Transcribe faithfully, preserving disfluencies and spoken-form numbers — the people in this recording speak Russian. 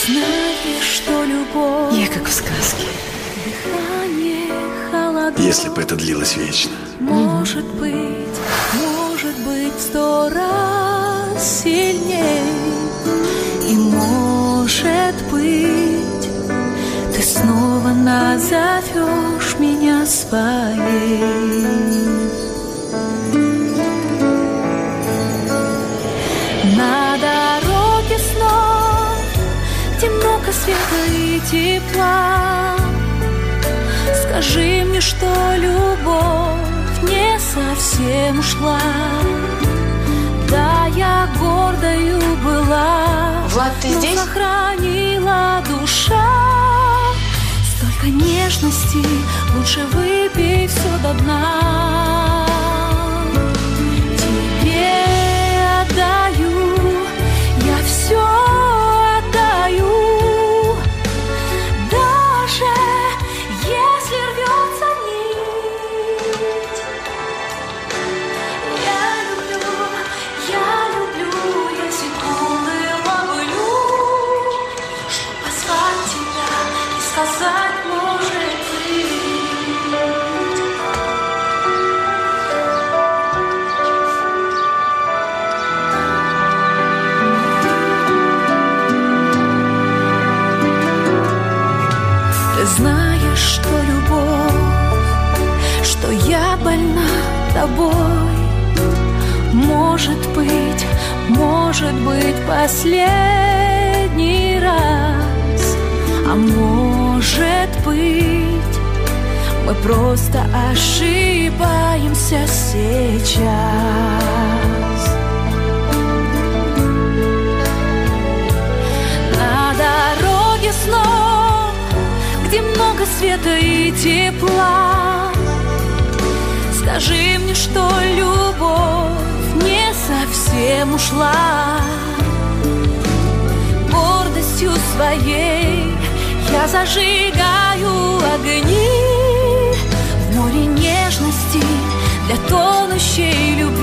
знаешь, что любовь, я как в сказке. дыхание холодов, если бы это длилось вечно. может быть, может быть сто раз сильней. И может быть, ты снова назовешь меня своей. На дороге снов, где много света и тепла, скажи мне, что любовь не совсем ушла. Да, я гордою была, Влад, ты но здесь? сохранила душа. Столько нежности, лучше выпей все до дна. Тебе отдаю, я все отдаю, даже если рвется нить. Я люблю, я люблю, я секунды ловлю, чтоб позвать тебя и сказать, может быть. Ты знаешь, что любовь, что я больна тобой. Может быть, может быть последний раз, а может быть, мы просто ошибаемся сейчас. На дороге снов, где много света и тепла, скажи мне, что любовь не совсем ушла. Гордостью своей я зажигаю огни в море нежности для тонущей любви.